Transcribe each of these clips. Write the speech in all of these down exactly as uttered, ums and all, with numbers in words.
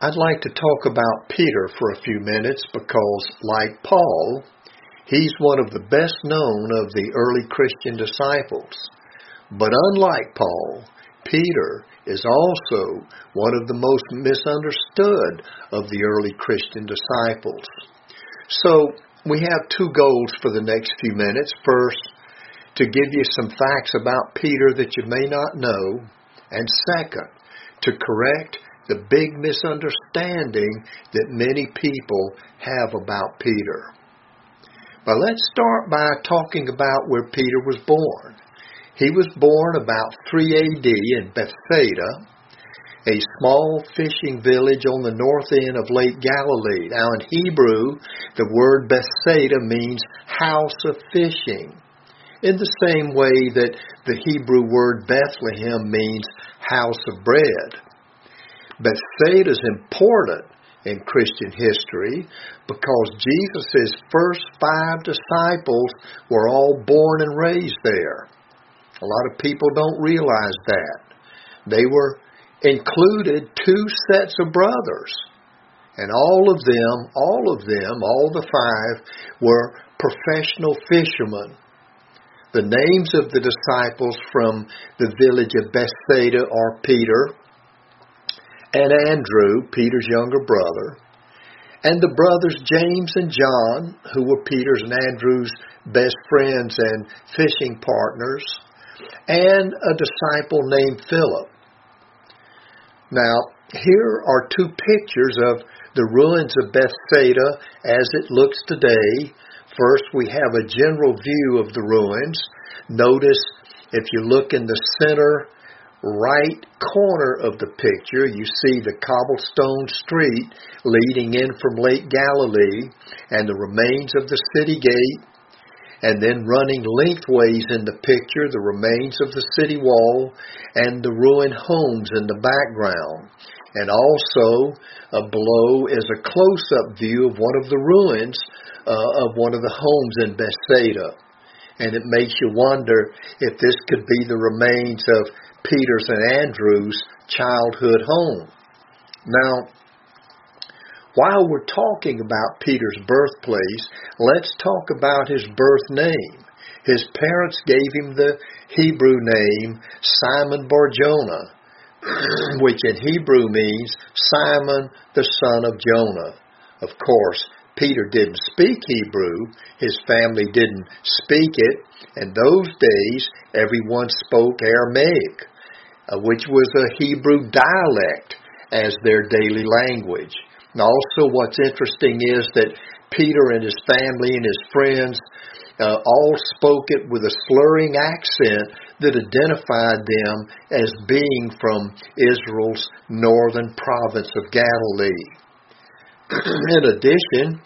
I'd like to talk about Peter for a few minutes because, like Paul, he's one of the best known of the early Christian disciples. But unlike Paul, Peter is also one of the most misunderstood of the early Christian disciples. So we have two goals for the next few minutes. First, to give you some facts about Peter that you may not know. And second, to correct the big misunderstanding that many people have about Peter. But let's start by talking about where Peter was born. He was born about three A D in Bethsaida, a small fishing village on the north end of Lake Galilee. Now in Hebrew, the word Bethsaida means house of fishing, in the same way that the Hebrew word Bethlehem means house of bread. Bethsaida is important in Christian history because Jesus' first five disciples were all born and raised there. A lot of people don't realize that. They were included two sets of brothers, and all of them, all of them, all the five were professional fishermen. The names of the disciples from the village of Bethsaida are Peter and Andrew, Peter's younger brother, and the brothers James and John, who were Peter's and Andrew's best friends and fishing partners, and a disciple named Philip. Now, here are two pictures of the ruins of Bethsaida as it looks today. First, we have a general view of the ruins. Notice, if you look in the center right corner of the picture, you see the cobblestone street leading in from Lake Galilee and the remains of the city gate, and then running lengthways in the picture, the remains of the city wall and the ruined homes in the background. And also, uh, below is a close-up view of one of the ruins uh, of one of the homes in Bethsaida. And it makes you wonder if this could be the remains of Peter's and Andrew's childhood home. Now, while we're talking about Peter's birthplace, let's talk about his birth name. His parents gave him the Hebrew name Simon Bar-Jonah, which in Hebrew means Simon the son of Jonah. Of course, Peter didn't speak Hebrew. His family didn't speak it. In those days, everyone spoke Aramaic, uh, which was a Hebrew dialect as their daily language. And also what's interesting is that Peter and his family and his friends uh, all spoke it with a slurring accent that identified them as being from Israel's northern province of Galilee. In addition,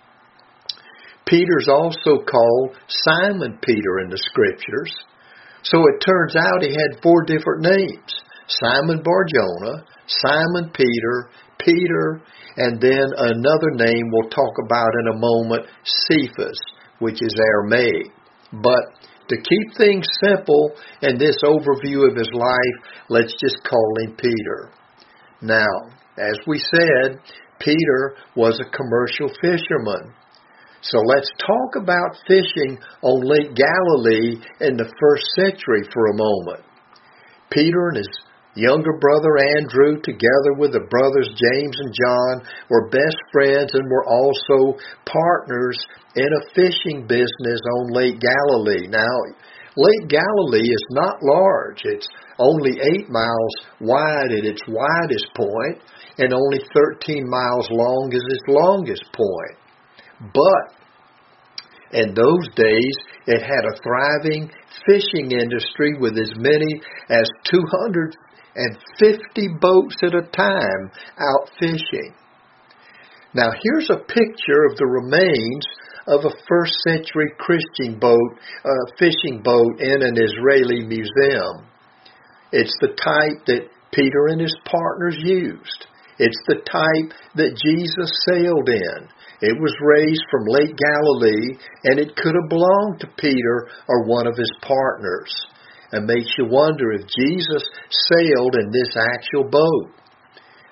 Peter's also called Simon Peter in the scriptures. So it turns out he had four different names: Simon Bar-Jonah, Simon Peter, Peter, and then another name we'll talk about in a moment, Cephas, which is Aramaic. But to keep things simple in this overview of his life, let's just call him Peter. Now, as we said, Peter was a commercial fisherman. So let's talk about fishing on Lake Galilee in the first century for a moment. Peter and his younger brother Andrew, together with the brothers James and John, were best friends and were also partners in a fishing business on Lake Galilee. Now, Lake Galilee is not large. It's only eight miles wide at its widest point and only thirteen miles long as its longest point. But in those days, it had a thriving fishing industry with as many as two hundred fifty boats at a time out fishing. Now here's a picture of the remains of a first century Christian boat, uh, fishing boat in an Israeli museum. It's the type that Peter and his partners used. It's the type that Jesus sailed in. It was raised from Lake Galilee, and it could have belonged to Peter or one of his partners. It makes you wonder if Jesus sailed in this actual boat.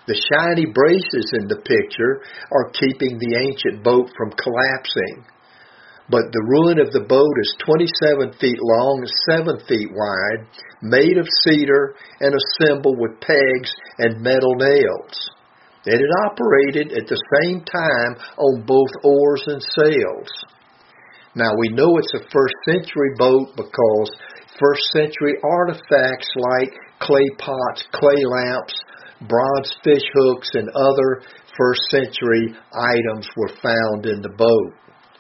The shiny braces in the picture are keeping the ancient boat from collapsing. But the ruin of the boat is twenty-seven feet long and seven feet wide, made of cedar and assembled with pegs and metal nails. And it operated at the same time on both oars and sails. Now we know it's a first century boat because first century artifacts like clay pots, clay lamps, bronze fish hooks, and other first century items were found in the boat.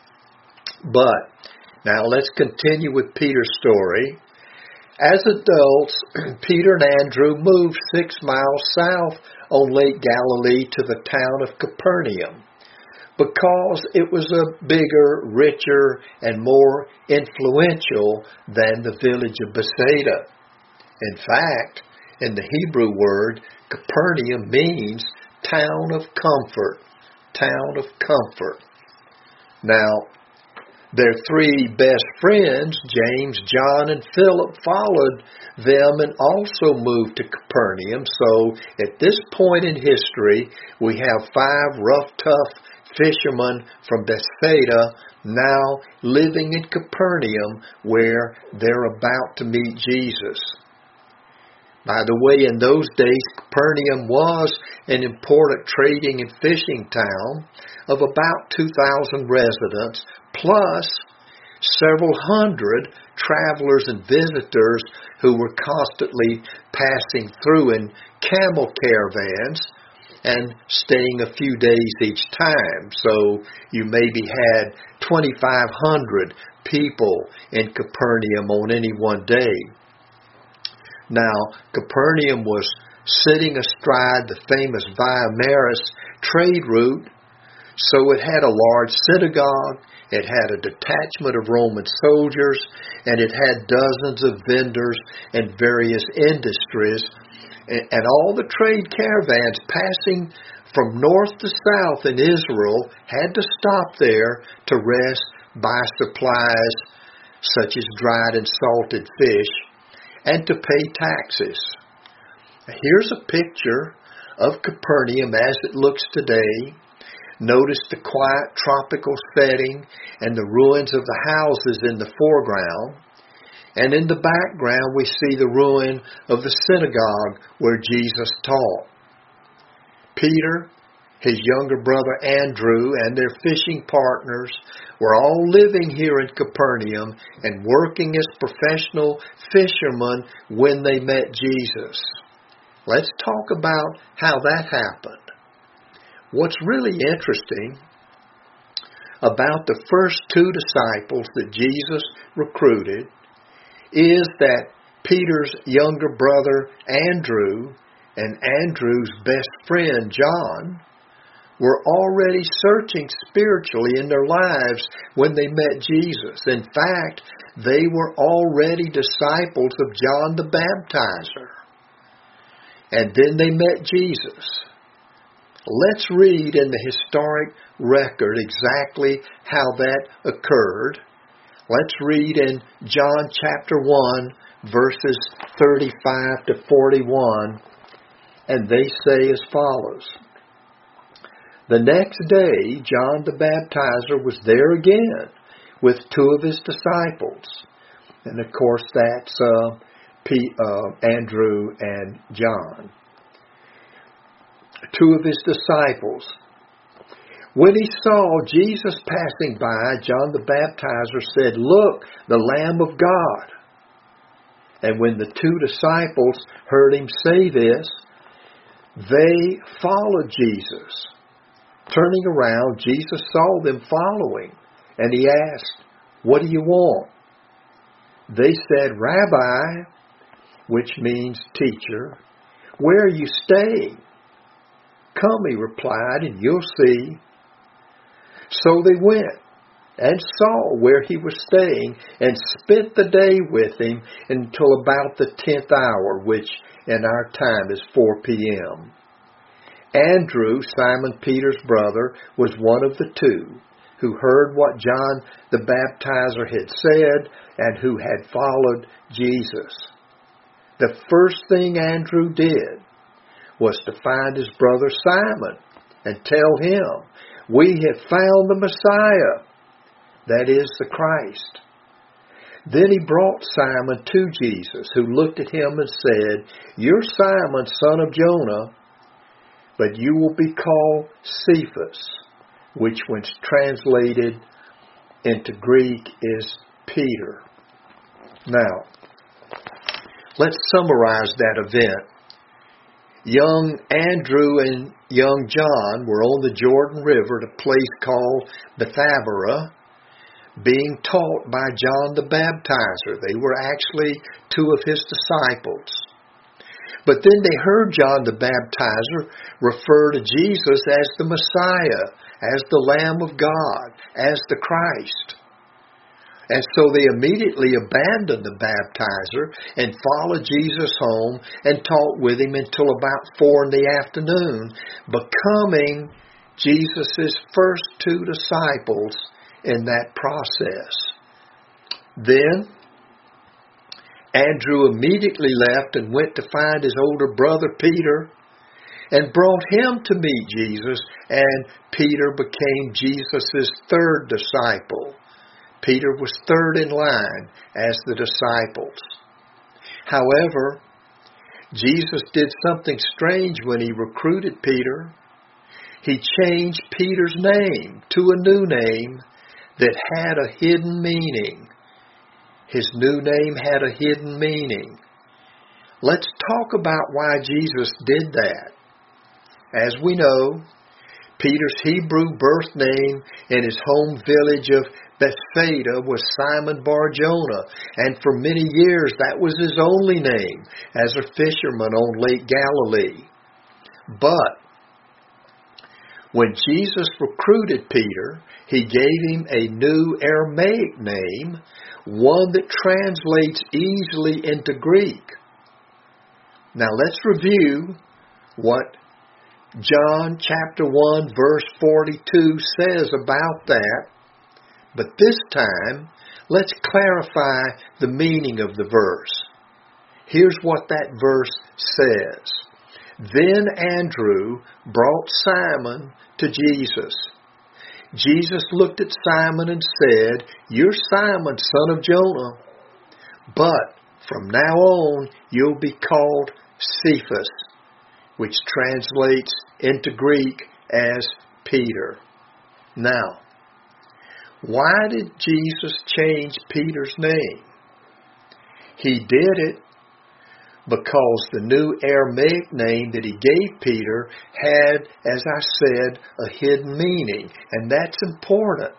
But now let's continue with Peter's story. As adults, Peter and Andrew moved six miles south on Lake Galilee to the town of Capernaum because it was a bigger, richer, and more influential than the village of Bethsaida. In fact, in the Hebrew word, Capernaum means town of comfort, town of comfort. Now, their three best friends, James, John, and Philip, followed them and also moved to Capernaum. So at this point in history, we have five rough, tough fishermen from Bethsaida now living in Capernaum where they're about to meet Jesus. By the way, in those days, Capernaum was an important trading and fishing town of about two thousand residents, plus several hundred travelers and visitors who were constantly passing through in camel caravans and staying a few days each time. So you maybe had twenty-five hundred people in Capernaum on any one day. Now, Capernaum was sitting astride the famous Via Maris trade route, so it had a large synagogue, it had a detachment of Roman soldiers, and it had dozens of vendors and various industries, and, and all the trade caravans passing from north to south in Israel had to stop there to rest, buy supplies such as dried and salted fish, and to pay taxes. Here's a picture of Capernaum as it looks today. Notice the quiet tropical setting and the ruins of the houses in the foreground. And in the background we see the ruin of the synagogue where Jesus taught. Peter, his younger brother Andrew, and their fishing partners were all living here in Capernaum and working as professional fishermen when they met Jesus. Let's talk about how that happened. What's really interesting about the first two disciples that Jesus recruited is that Peter's younger brother Andrew and Andrew's best friend John were already searching spiritually in their lives when they met Jesus. In fact, they were already disciples of John the Baptizer. And then they met Jesus. Let's read in the historic record exactly how that occurred. Let's read in John chapter one, verses thirty-five to forty-one, and they say as follows. The next day, John the Baptizer was there again with two of his disciples. And of course, that's uh, P, uh, Andrew and John. Two of his disciples. When he saw Jesus passing by, John the Baptizer said, "Look, the Lamb of God." And when the two disciples heard him say this, they followed Jesus. Turning around, Jesus saw them following, and he asked, "What do you want?" They said, "Rabbi," which means teacher, "where are you staying?" "Come," he replied, "and you'll see." So they went and saw where he was staying and spent the day with him until about the tenth hour, which in our time is four p.m. Andrew, Simon Peter's brother, was one of the two who heard what John the Baptizer had said and who had followed Jesus. The first thing Andrew did was to find his brother Simon and tell him, "We have found the Messiah," that is, the Christ. Then he brought Simon to Jesus, who looked at him and said, "You're Simon, son of Jonah, but you will be called Cephas," which when translated into Greek is Peter. Now, let's summarize that event. Young Andrew and young John were on the Jordan River at a place called Bethabara, being taught by John the Baptizer. They were actually two of his disciples. But then they heard John the Baptizer refer to Jesus as the Messiah, as the Lamb of God, as the Christ. And so they immediately abandoned the baptizer and followed Jesus home and taught with him until about four in the afternoon, becoming Jesus' first two disciples in that process. Then Andrew immediately left and went to find his older brother Peter and brought him to meet Jesus, and Peter became Jesus' third disciple. Peter was third in line as the disciples. However, Jesus did something strange when he recruited Peter. He changed Peter's name to a new name that had a hidden meaning. His new name had a hidden meaning. Let's talk about why Jesus did that. As we know, Peter's Hebrew birth name in his home village of Bethsaida was Simon Bar-Jonah, and for many years that was his only name as a fisherman on Lake Galilee. But when Jesus recruited Peter, he gave him a new Aramaic name, one that translates easily into Greek. Now let's review what John chapter one verse forty-two says about that. But this time, let's clarify the meaning of the verse. Here's what that verse says. Then Andrew brought Simon to Jesus. Jesus looked at Simon and said, "You're Simon, son of Jonah, but from now on you'll be called Cephas," which translates into Greek as Peter. Now, why did Jesus change Peter's name? He did it because the new Aramaic name that he gave Peter had, as I said, a hidden meaning, and that's important.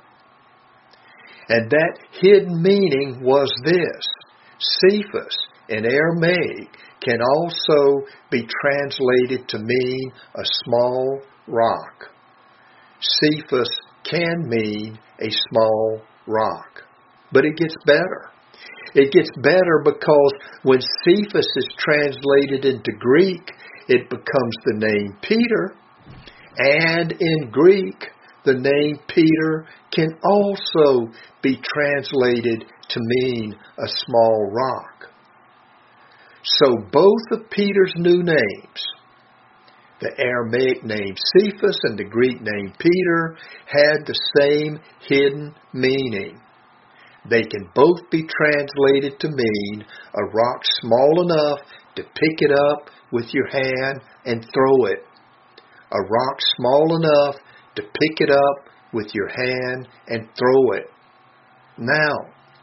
And that hidden meaning was this: Cephas in Aramaic can also be translated to mean a small rock. Cephas can mean a small rock. But it gets better. It gets better because when Cephas is translated into Greek, it becomes the name Peter. And in Greek, the name Peter can also be translated to mean a small rock. So both of Peter's new names, the Aramaic name Cephas and the Greek name Peter, had the same hidden meaning. They can both be translated to mean a rock small enough to pick it up with your hand and throw it. A rock small enough to pick it up with your hand and throw it. Now,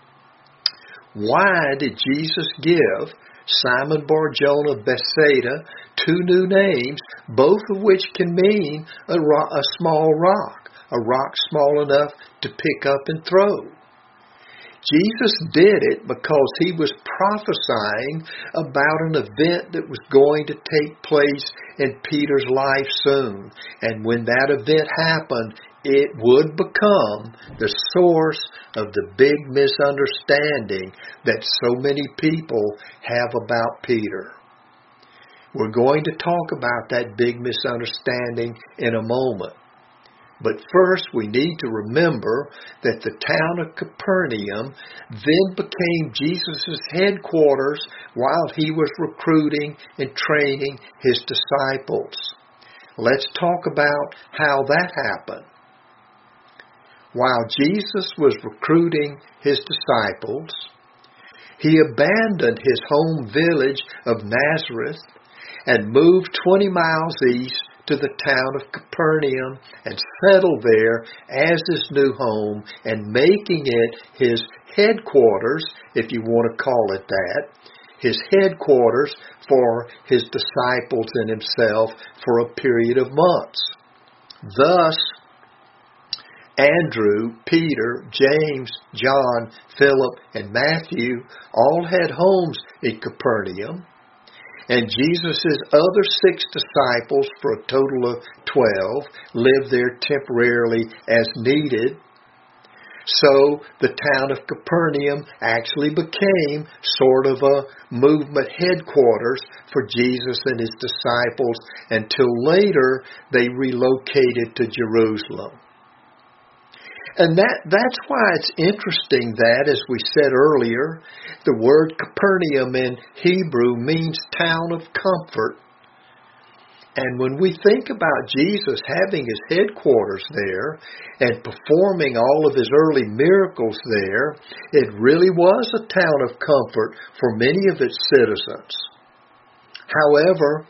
why did Jesus give Simon Bar-Jonah of Bethsaida two new names, both of which can mean a, rock, a small rock, a rock small enough to pick up and throw? Jesus did it because he was prophesying about an event that was going to take place in Peter's life soon. And when that event happened, it would become the source of the big misunderstanding that so many people have about Peter. We're going to talk about that big misunderstanding in a moment. But first we need to remember that the town of Capernaum then became Jesus' headquarters while he was recruiting and training his disciples. Let's talk about how that happened. While Jesus was recruiting his disciples, he abandoned his home village of Nazareth and moved twenty miles east to the town of Capernaum and settled there as his new home and making it his headquarters, if you want to call it that, his headquarters for his disciples and himself for a period of months. Thus, Andrew, Peter, James, John, Philip, and Matthew all had homes in Capernaum, and Jesus' other six disciples, for a total of twelve, lived there temporarily as needed. So the town of Capernaum actually became sort of a movement headquarters for Jesus and his disciples until later they relocated to Jerusalem. And that, that's why it's interesting that, as we said earlier, the word Capernaum in Hebrew means town of comfort. And when we think about Jesus having his headquarters there and performing all of his early miracles there, it really was a town of comfort for many of its citizens. However,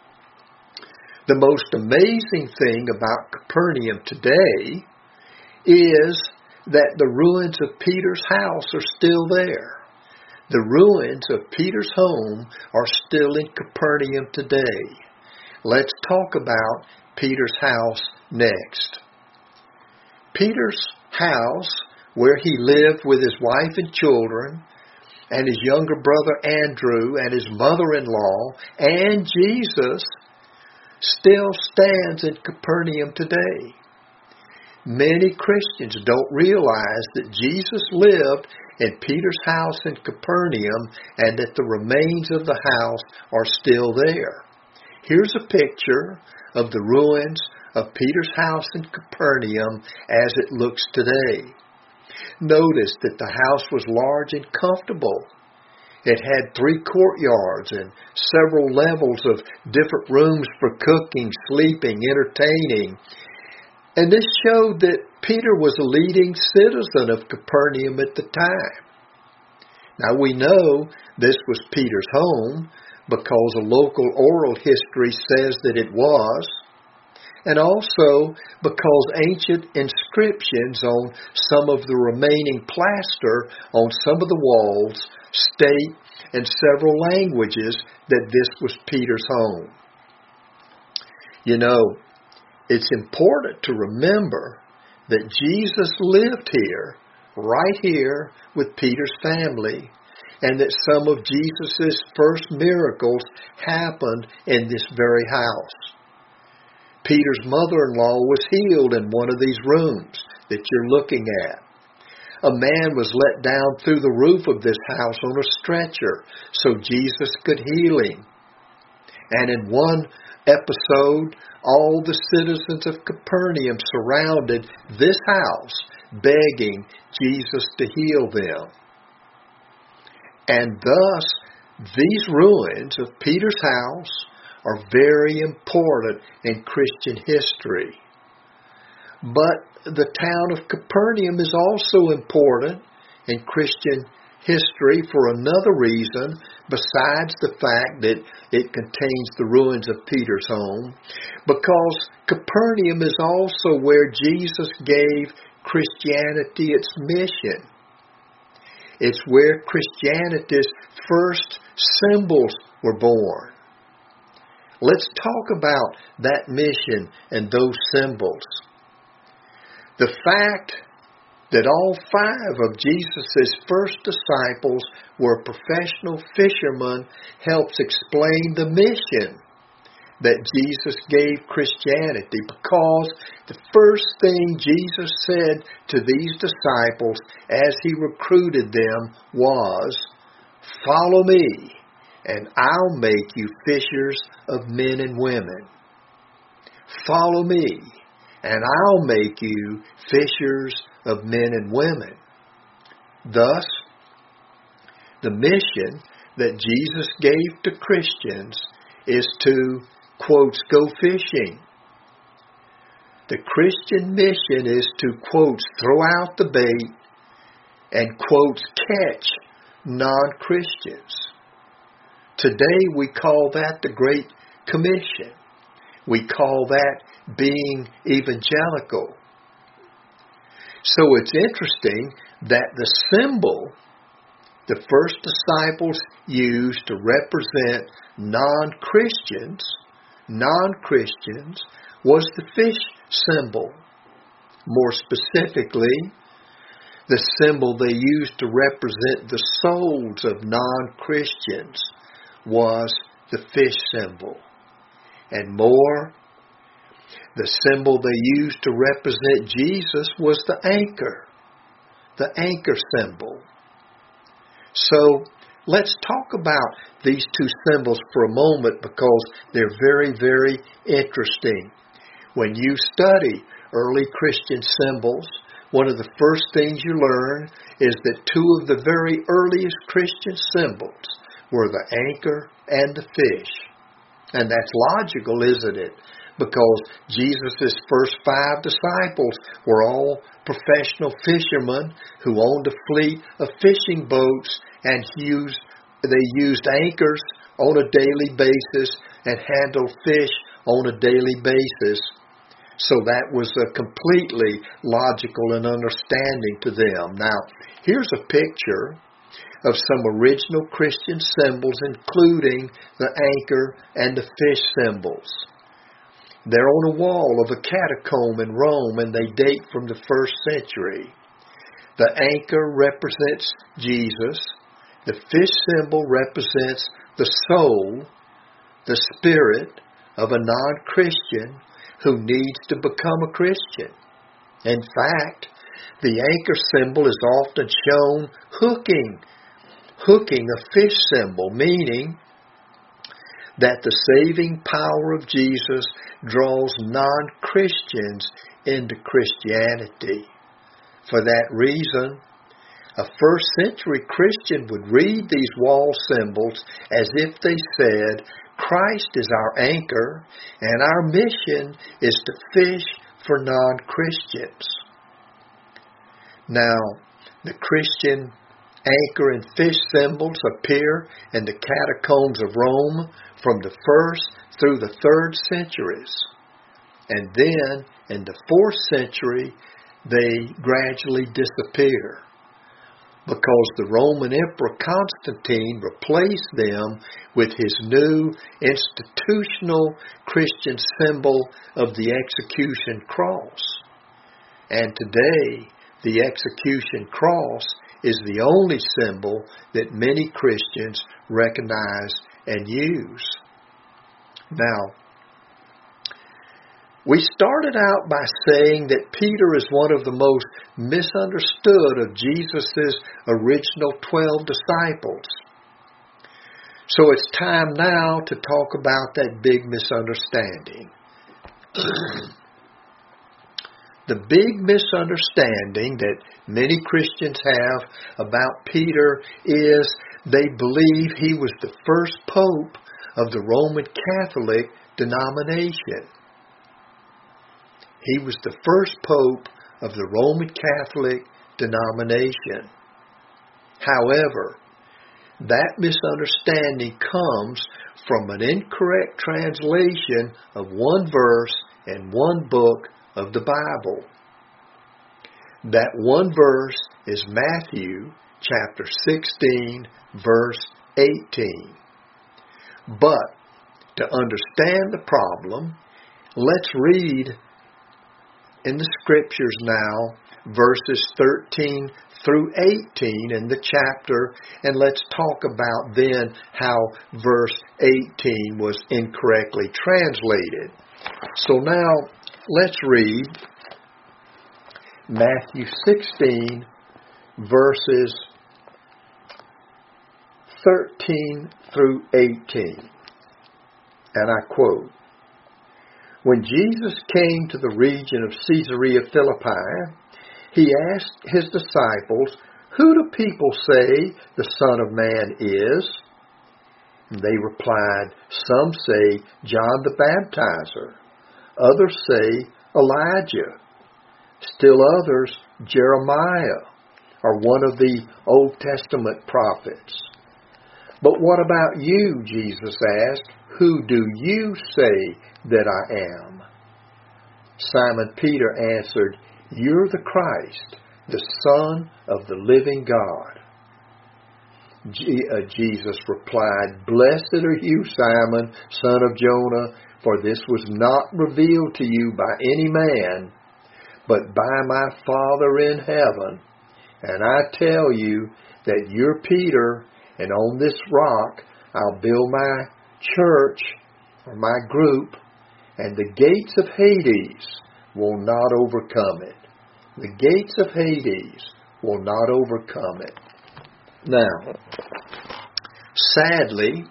the most amazing thing about Capernaum today is that the ruins of Peter's house are still there. The ruins of Peter's home are still in Capernaum today. Let's talk about Peter's house next. Peter's house, where he lived with his wife and children, and his younger brother Andrew, and his mother-in-law, and Jesus, still stands in Capernaum today. Many Christians don't realize that Jesus lived in Peter's house in Capernaum and that the remains of the house are still there. Here's a picture of the ruins of Peter's house in Capernaum as it looks today. Notice that the house was large and comfortable. It had three courtyards and several levels of different rooms for cooking, sleeping, entertaining. And this showed that Peter was a leading citizen of Capernaum at the time. Now we know this was Peter's home because a local oral history says that it was, and also because ancient inscriptions on some of the remaining plaster on some of the walls state in several languages that this was Peter's home. You know, it's important to remember that Jesus lived here, right here with Peter's family, and that some of Jesus' first miracles happened in this very house. Peter's mother-in-law was healed in one of these rooms that you're looking at. A man was let down through the roof of this house on a stretcher so Jesus could heal him. And in one episode, all the citizens of Capernaum surrounded this house, begging Jesus to heal them. And thus, these ruins of Peter's house are very important in Christian history. But the town of Capernaum is also important in Christian history for another reason besides the fact that it contains the ruins of Peter's home, because Capernaum is also where Jesus gave Christianity its mission. It's where Christianity's first symbols were born. Let's talk about that mission and those symbols. The fact that all five of Jesus' first disciples were professional fishermen helps explain the mission that Jesus gave Christianity, because the first thing Jesus said to these disciples as he recruited them was, "Follow me, and I'll make you fishers of men and women." Follow me, and I'll make you fishers of men and women. Thus, the mission that Jesus gave to Christians is to, quotes, go fishing. The Christian mission is to, quotes, throw out the bait and, quotes, catch non-Christians. Today we call that the Great Commission. We call that being evangelical. So it's interesting that the symbol the first disciples used to represent non-Christians, non-Christians, was the fish symbol. More specifically, the symbol they used to represent the souls of non-Christians was the fish symbol. And more, the symbol they used to represent Jesus was the anchor, the anchor symbol. So let's talk about these two symbols for a moment because they're very, very interesting. When you study early Christian symbols, one of the first things you learn is that two of the very earliest Christian symbols were the anchor and the fish. And that's logical, isn't it? Because Jesus' first five disciples were all professional fishermen who owned a fleet of fishing boats, and used, they used anchors on a daily basis and handled fish on a daily basis. So that was a completely logical and understanding to them. Now, here's a picture of some original Christian symbols, including the anchor and the fish symbols. They're on a wall of a catacomb in Rome, and they date from the first century. The anchor represents Jesus. The fish symbol represents the soul, the spirit of a non-Christian who needs to become a Christian. In fact, the anchor symbol is often shown hooking, hooking a fish symbol, meaning that the saving power of Jesus draws non-Christians into Christianity. For that reason, a first century Christian would read these wall symbols as if they said, Christ is our anchor and our mission is to fish for non-Christians. Now, the Christian anchor and fish symbols appear in the catacombs of Rome from the first through the third centuries. And then, in the fourth century, they gradually disappear because the Roman Emperor Constantine replaced them with his new institutional Christian symbol of the execution cross. And today, the execution cross is the only symbol that many Christians recognize and use. Now, we started out by saying that Peter is one of the most misunderstood of Jesus' original twelve disciples. So it's time now to talk about that big misunderstanding. The big misunderstanding that many Christians have about Peter is they believe he was the first pope of the Roman Catholic denomination. He was the first pope of the Roman Catholic denomination. However, that misunderstanding comes from an incorrect translation of one verse in one book of the Bible. That one verse is Matthew chapter sixteen, verse eighteen. But to understand the problem, let's read in the scriptures now verses thirteen through eighteen in the chapter, and let's talk about then how verse eighteen was incorrectly translated. So now let's read Matthew sixteen, verses thirteen through eighteen. And I quote, When Jesus came to the region of Caesarea Philippi, he asked his disciples, "Who do people say the Son of Man is?" And they replied, "Some say John the Baptizer, others say Elijah, still others Jeremiah, or one of the Old Testament prophets." "But what about you?" Jesus asked. "Who do you say that I am?" Simon Peter answered, "You're the Christ, the Son of the living God." G- uh, Jesus replied, "Blessed are you, Simon, son of Jonah, for this was not revealed to you by any man, but by my Father in heaven. And I tell you that you're Peter, and on this rock I'll build my church, or my group, and the gates of Hades will not overcome it." The gates of Hades will not overcome it. Now, sadly,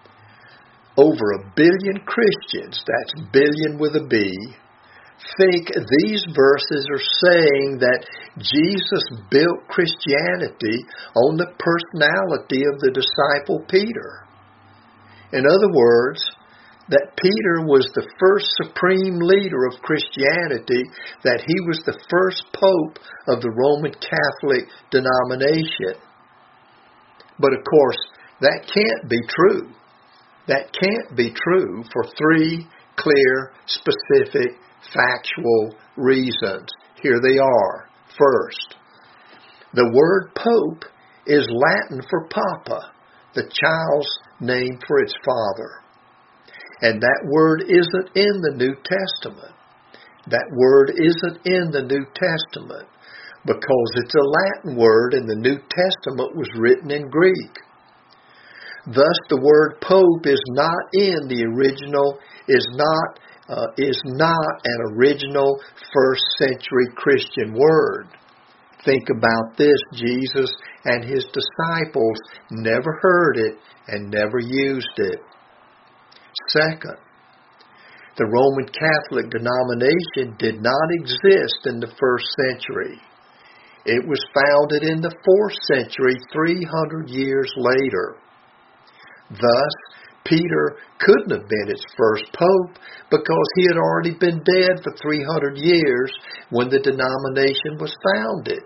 over a billion Christians, that's billion with a B, think these verses are saying that Jesus built Christianity on the personality of the disciple Peter. In other words, that Peter was the first supreme leader of Christianity, that he was the first pope of the Roman Catholic denomination. But of course, that can't be true. That can't be true for three clear, specific, factual reasons. Here they are. First, the word pope is Latin for papa, the child's name for its father. And that word isn't in the New Testament. That word isn't in the New Testament because it's a Latin word and the New Testament was written in Greek. Thus, the word pope is not in the original, is not, uh, is not an original first century Christian word. Think about this. Jesus and his disciples never heard it and never used it. Second, the Roman Catholic denomination did not exist in the first century. It was founded in the fourth century, three hundred years later. Thus, Peter couldn't have been its first pope because he had already been dead for three hundred years when the denomination was founded.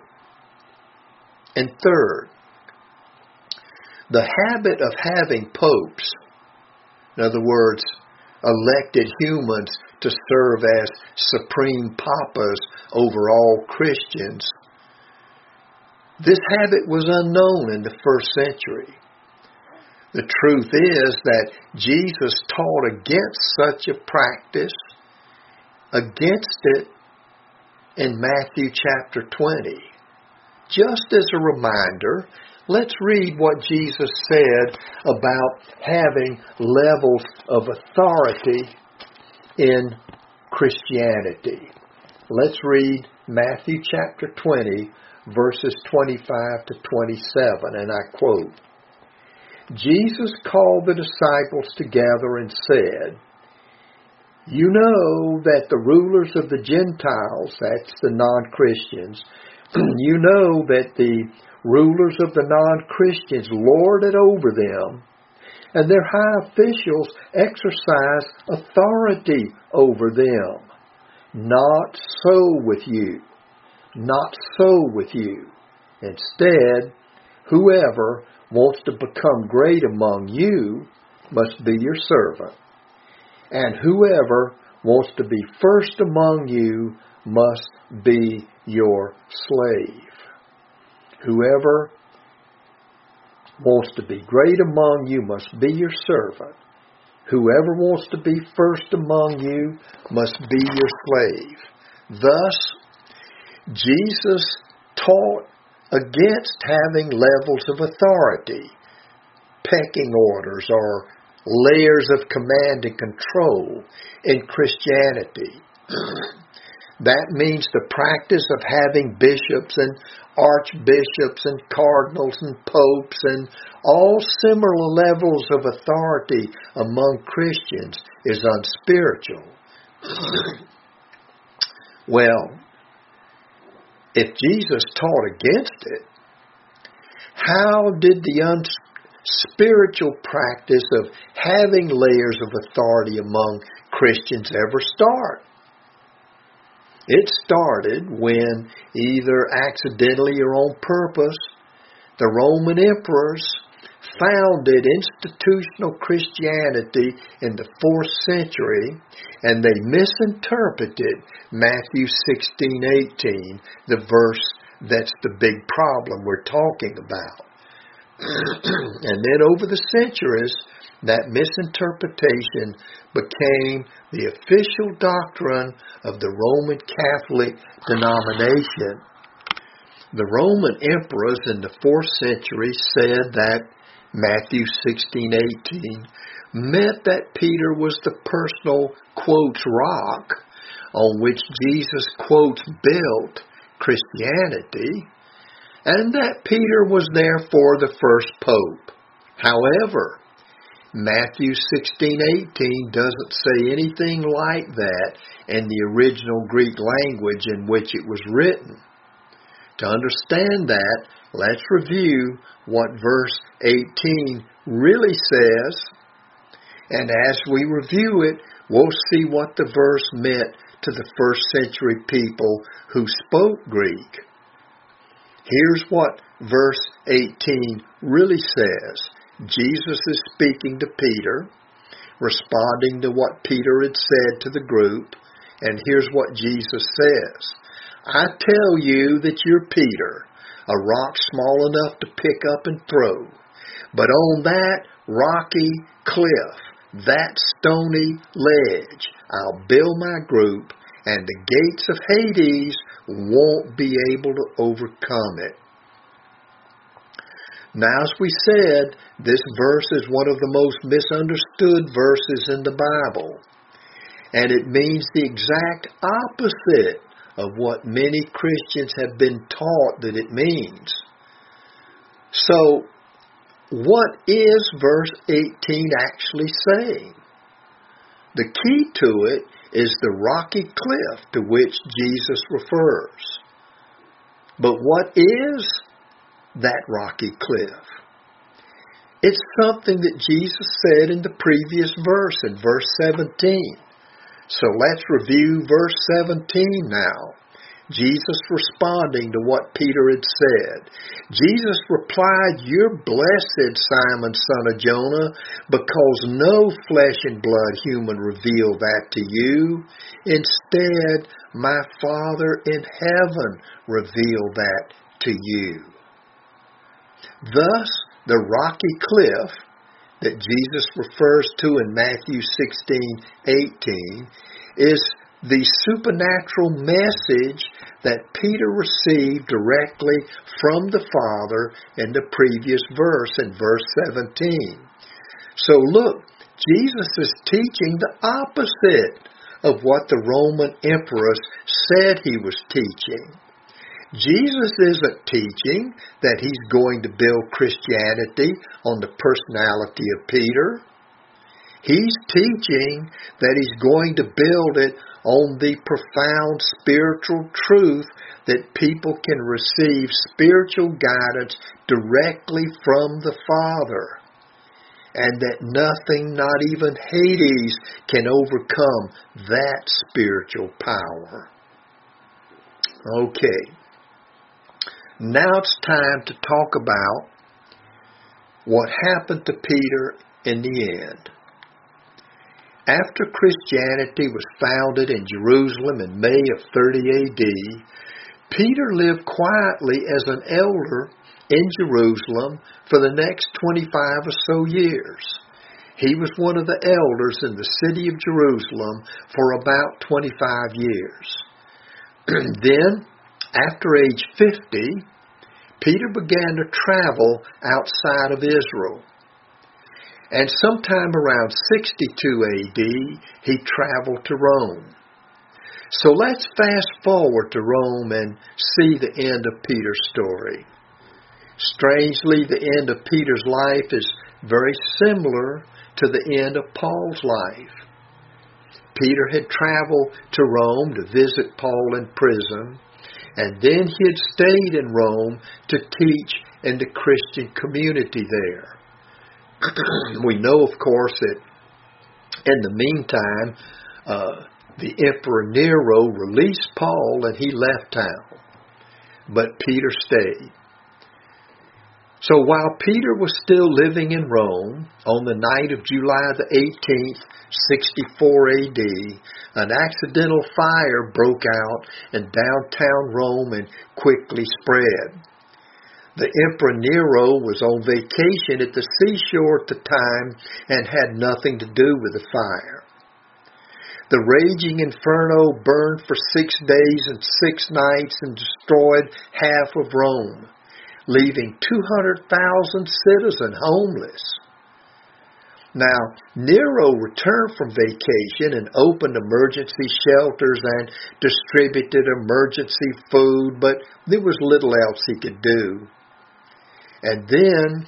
And third, the habit of having popes, in other words, elected humans to serve as supreme papas over all Christians, this habit was unknown in the first century. The truth is that Jesus taught against such a practice, against it in Matthew chapter twenty. Just as a reminder, let's read what Jesus said about having levels of authority in Christianity. Let's read Matthew chapter twenty, verses twenty-five to twenty-seven, and I quote, "Jesus called the disciples together and said, 'You know that the rulers of the Gentiles,'" that's the non-Christians, "'you know that the rulers of the non-Christians lord it over them, and their high officials exercise authority over them. Not so with you. Not so with you. Instead, whoever wants to become great among you must be your servant, and whoever wants to be first among you must be your slave. Whoever wants to be great among you must be your servant. Whoever wants to be first among you must be your slave." Thus, Jesus taught against having levels of authority, pecking orders, or layers of command and control in Christianity. That means the practice of having bishops and archbishops and cardinals and popes and all similar levels of authority among Christians is unspiritual Well, if Jesus taught against it, how did the unspiritual practice of having layers of authority among Christians ever start? It started when, either accidentally or on purpose, the Roman emperors founded institutional Christianity in the fourth century, and they misinterpreted Matthew sixteen eighteen, the verse that's the big problem we're talking about. And then over the centuries, that misinterpretation became the official doctrine of the Roman Catholic denomination. The Roman emperors in the fourth century said that Matthew sixteen eighteen meant that Peter was the personal, quotes, rock on which Jesus, quotes, built Christianity, and that Peter was therefore the first pope. However, Matthew sixteen eighteen doesn't say anything like that in the original Greek language in which it was written. To understand that, let's review what verse eighteen really says, and as we review it, we'll see what the verse meant to the first century people who spoke Greek. Here's what verse eighteen really says. Jesus is speaking to Peter, responding to what Peter had said to the group, and here's what Jesus says. I tell you that you're Peter, a rock small enough to pick up and throw. But on that rocky cliff, that stony ledge, I'll build my group, and the gates of Hades won't be able to overcome it. Now, as we said, this verse is one of the most misunderstood verses in the Bible, and it means the exact opposite of what many Christians have been taught that it means. So, what is verse eighteen actually saying? The key to it is the rocky cliff to which Jesus refers. But what is that rocky cliff? It's something that Jesus said in the previous verse, in verse seventeen. So let's review verse seventeen now. Jesus responding to what Peter had said. Jesus replied, "You're blessed, Simon, son of Jonah, because no flesh and blood human revealed that to you. Instead, my Father in heaven revealed that to you." Thus, the rocky cliff that Jesus refers to in Matthew sixteen eighteen is the supernatural message that Peter received directly from the Father in the previous verse, in verse seventeen. So look, Jesus is teaching the opposite of what the Roman emperors said he was teaching. Jesus isn't teaching that he's going to build Christianity on the personality of Peter. He's teaching that he's going to build it on the profound spiritual truth that people can receive spiritual guidance directly from the Father, and that nothing, not even Hades, can overcome that spiritual power. Okay. Now it's time to talk about what happened to Peter in the end. After Christianity was founded in Jerusalem in May of thirty A D, Peter lived quietly as an elder in Jerusalem for the next twenty-five or so years. He was one of the elders in the city of Jerusalem for about twenty-five years. Then, after age fifty, Peter began to travel outside of Israel. And sometime around sixty-two A D, he traveled to Rome. So let's fast forward to Rome and see the end of Peter's story. Strangely, the end of Peter's life is very similar to the end of Paul's life. Peter had traveled to Rome to visit Paul in prison, and then he had stayed in Rome to teach in the Christian community there. We know, of course, that in the meantime, uh, the Emperor Nero released Paul and he left town. But Peter stayed. So while Peter was still living in Rome, on the night of July the eighteenth, sixty-four A D, an accidental fire broke out in downtown Rome and quickly spread. The Emperor Nero was on vacation at the seashore at the time and had nothing to do with the fire. The raging inferno burned for six days and six nights and destroyed half of Rome, leaving two hundred thousand citizens homeless. Now, Nero returned from vacation and opened emergency shelters and distributed emergency food, but there was little else he could do. And then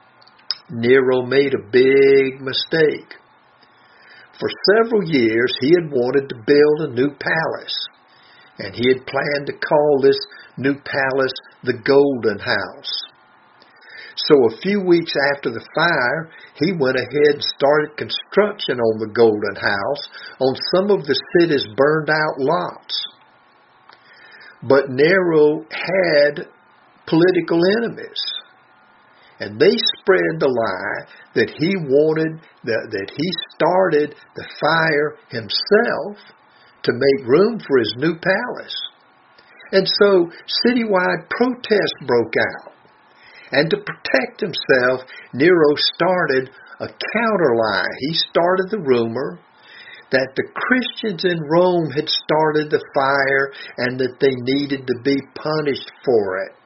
Nero made a big mistake. For several years, he had wanted to build a new palace, and he had planned to call this new palace the Golden House. So a few weeks after the fire, he went ahead and started construction on the Golden House on some of the city's burned out lots. But Nero had political enemies, and they spread the lie that he wanted, that, that he started the fire himself to make room for his new palace. And so citywide protests broke out. And to protect himself, Nero started a counter lie. He started the rumor that the Christians in Rome had started the fire and that they needed to be punished for it.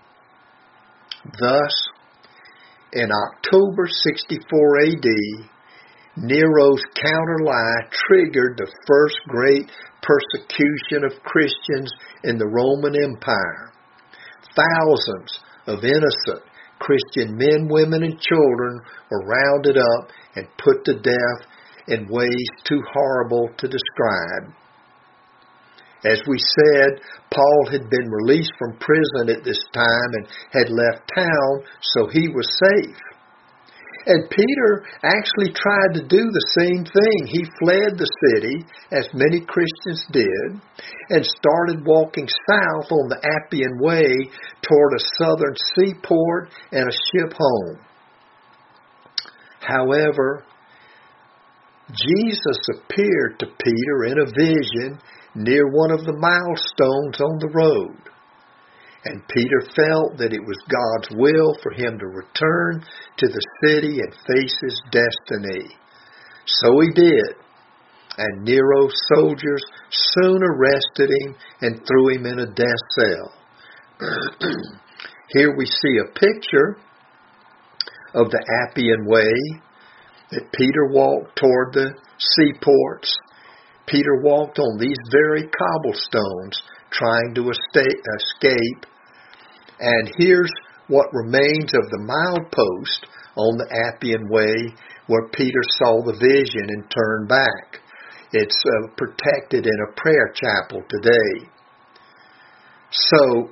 Thus, in October sixty-four A D, Nero's counter lie triggered the first great persecution of Christians in the Roman Empire. Thousands of innocent Christian men, women, and children were rounded up and put to death in ways too horrible to describe. As we said, Paul had been released from prison at this time and had left town, so he was safe. And Peter actually tried to do the same thing. He fled the city, as many Christians did, and started walking south on the Appian Way toward a southern seaport and a ship home. However, Jesus appeared to Peter in a vision near one of the milestones on the road. And Peter felt that it was God's will for him to return to the city and face his destiny. So he did. And Nero's soldiers soon arrested him and threw him in a death cell. Here we see a picture of the Appian Way that Peter walked toward the seaports. Peter walked on these very cobblestones trying to escape. And here's what remains of the milepost on the Appian Way where Peter saw the vision and turned back. It's uh, protected in a prayer chapel today. So,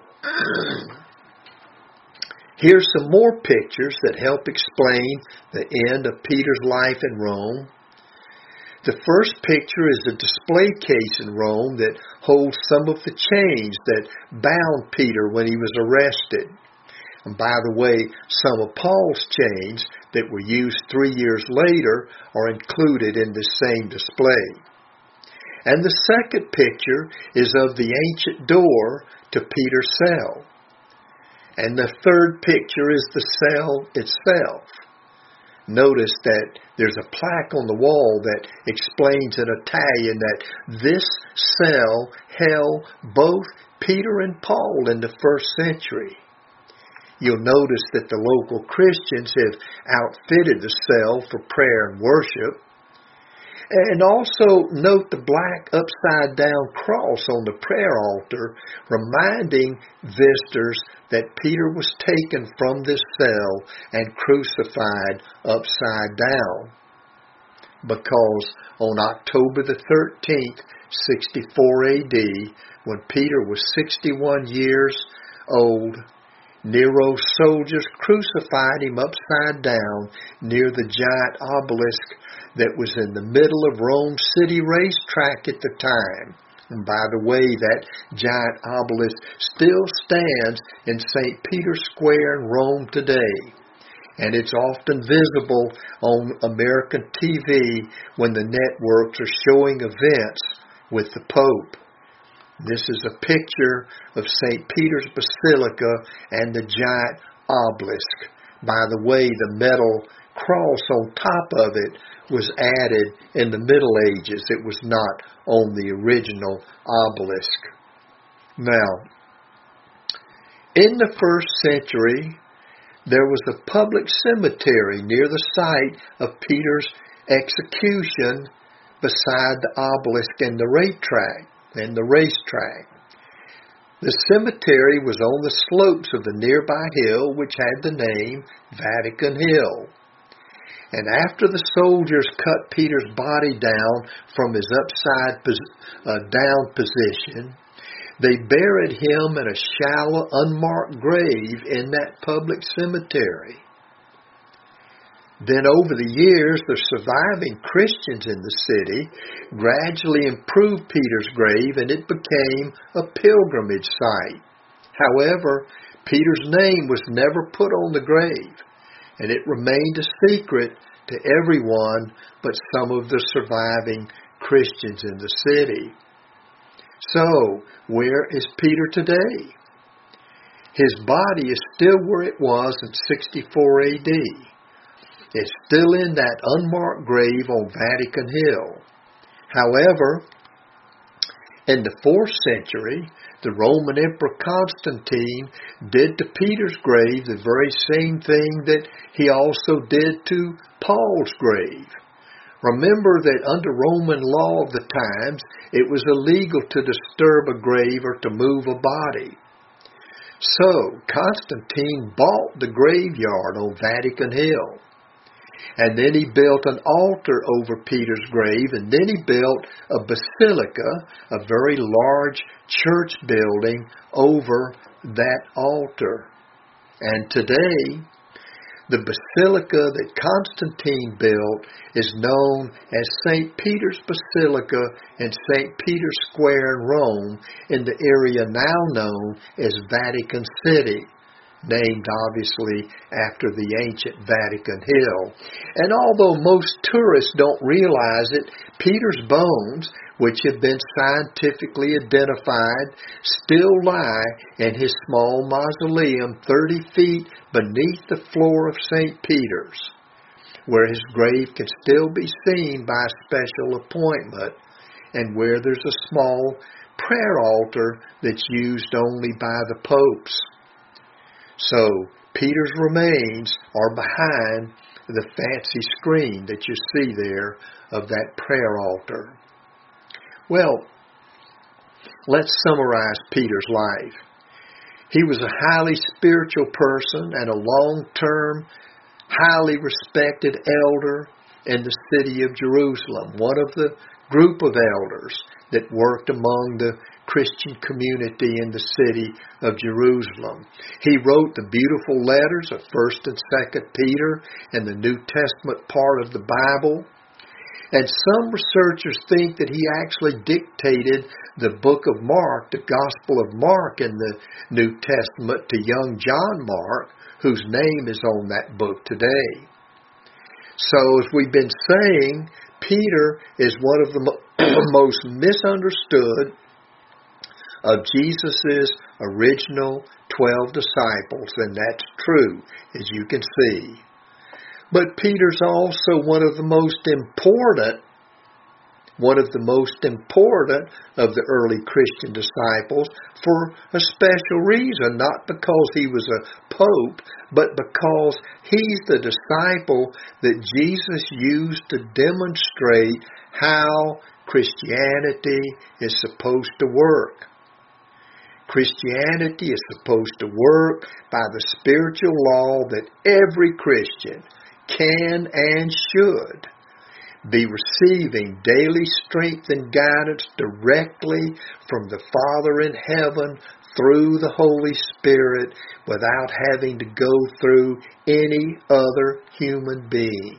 here's some more pictures that help explain the end of Peter's life in Rome. The first picture is a display case in Rome that holds some of the chains that bound Peter when he was arrested. And by the way, some of Paul's chains that were used three years later are included in the same display. And the second picture is of the ancient door to Peter's cell. And the third picture is the cell itself. Notice that there's a plaque on the wall that explains in Italian that this cell held both Peter and Paul in the first century. You'll notice that the local Christians have outfitted the cell for prayer and worship. And also note the black upside-down cross on the prayer altar, reminding visitors that Peter was taken from this cell and crucified upside down. because on October the thirteenth, sixty-four A D, when Peter was sixty-one years old, Nero's soldiers crucified him upside down near the giant obelisk that was in the middle of Rome's city racetrack at the time. And by the way, that giant obelisk still stands in Saint Peter's Square in Rome today. And it's often visible on American T V when the networks are showing events with the Pope. This is a picture of Saint Peter's Basilica and the giant obelisk. By the way, the metal cross on top of it was added in the Middle Ages. It was not on the original obelisk. Now, in the first century, there was a public cemetery near the site of Peter's execution beside the obelisk and the racetrack. And the racetrack. The cemetery was on the slopes of the nearby hill, which had the name Vatican Hill. And after the soldiers cut Peter's body down from his upside uh, down position, they buried him in a shallow, unmarked grave in that public cemetery. Then over the years, the surviving Christians in the city gradually improved Peter's grave, and it became a pilgrimage site. However, Peter's name was never put on the grave, and it remained a secret to everyone but some of the surviving Christians in the city. So, where is Peter today? His body is still where it was in sixty-four A D. It's still in that unmarked grave on Vatican Hill. However, in the fourth century, the Roman Emperor Constantine did to Peter's grave the very same thing that he also did to Paul's grave. Remember that under Roman law of the times, it was illegal to disturb a grave or to move a body. So, Constantine bought the graveyard on Vatican Hill. And then he built an altar over Peter's grave, and then he built a basilica, a very large church building, over that altar. And today, the basilica that Constantine built is known as Saint Peter's Basilica in Saint Peter's Square in Rome, in the area now known as Vatican City, named obviously after the ancient Vatican Hill. And although most tourists don't realize it, Peter's bones, which have been scientifically identified, still lie in his small mausoleum thirty feet beneath the floor of Saint Peter's, where his grave can still be seen by a special appointment, and where there's a small prayer altar that's used only by the popes. So, Peter's remains are behind the fancy screen that you see there of that prayer altar. Well, let's summarize Peter's life. He was a highly spiritual person and a long-term, highly respected elder in the city of Jerusalem, one of the group of elders that worked among the Christian community in the city of Jerusalem. He wrote the beautiful letters of First and Second Peter and the New Testament part of the Bible. And some researchers think that he actually dictated the book of Mark, the Gospel of Mark in the New Testament, to young John Mark, whose name is on that book today. So, as we've been saying, Peter is one of the mo- most misunderstood of Jesus' original twelve disciples, and that's true, as you can see. But Peter's also one of the most important, one of the most important of the early Christian disciples for a special reason, not because he was a pope, but because he's the disciple that Jesus used to demonstrate how Christianity is supposed to work. Christianity is supposed to work by the spiritual law that every Christian can and should be receiving daily strength and guidance directly from the Father in heaven through the Holy Spirit without having to go through any other human being.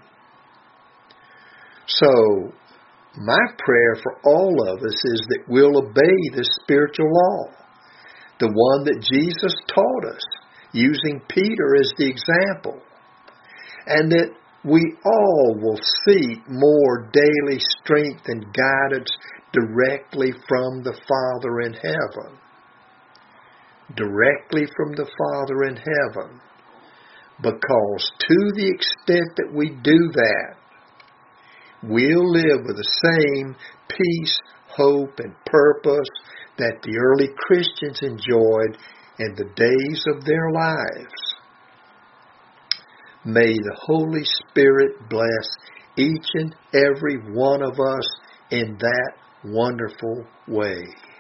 So, my prayer for all of us is that we'll obey this spiritual law, the one that Jesus taught us, using Peter as the example, and that we all will seek more daily strength and guidance directly from the Father in heaven. Directly from the Father in heaven. Because to the extent that we do that, we'll live with the same peace, hope, and purpose that the early Christians enjoyed in the days of their lives. May the Holy Spirit bless each and every one of us in that wonderful way.